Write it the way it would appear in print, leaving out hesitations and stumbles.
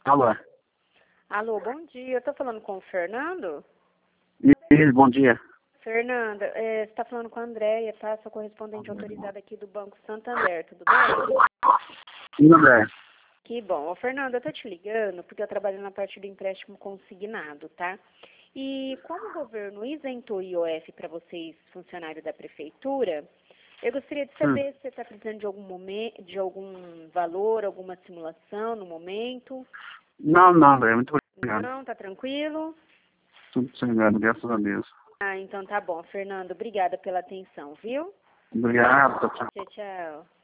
Alô? Alô, bom dia. Eu tô falando com o Fernando? Isso, bom dia. Fernanda, você tá falando com a Andréia, tá? Sou correspondente autorizada aqui do Banco Santander, tudo bem? Sim, André. Que bom. Ô, Fernanda, eu tô te ligando porque eu trabalho na parte do empréstimo consignado, tá? E como o governo isentou o IOF para vocês, funcionários da prefeitura, eu gostaria de saber se você está precisando de algum momento, de algum valor, alguma simulação no momento. Não, André, muito obrigado. Não, tá tranquilo? Tudo sossegado, graças a Deus. Ah, então tá bom, Fernando. Obrigada pela atenção, viu? Obrigado, tchau. Tchau, tchau.